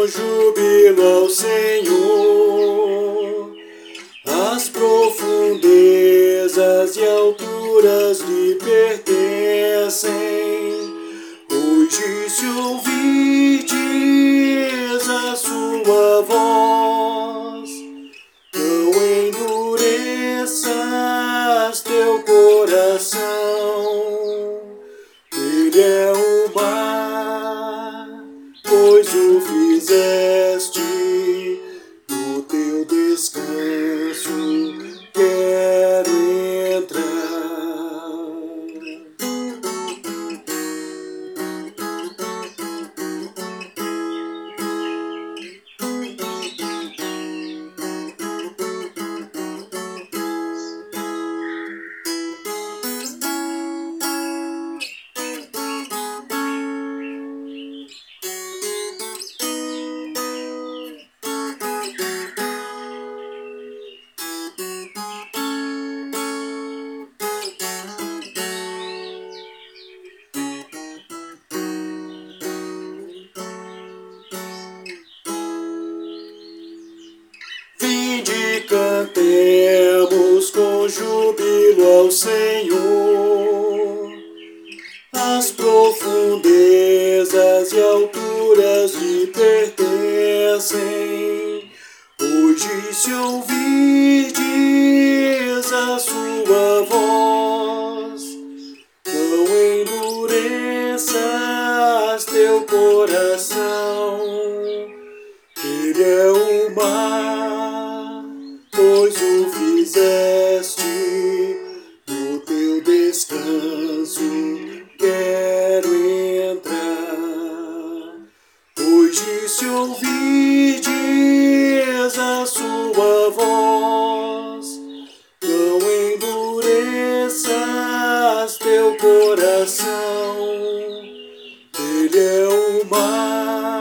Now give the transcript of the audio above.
júbilo ao Senhor. As profundezas e alturas lhe pertencem. Hoje se ouvirdes a sua voz, não endureças teu coração. Ele é o mar, pois o fizeste no teu descanso. Quero entrar. Vinde, cantemos com júbilo ao Senhor. As profundezas e alturas lhe pertencem. Hoje se ouvirdes a sua voz, não endureças teu coração. Ele é o mar, pois o fizeste no teu descanso. Quero entrar. Hoje se ouvirdes a sua voz, não endureças teu coração. Ele é o mar,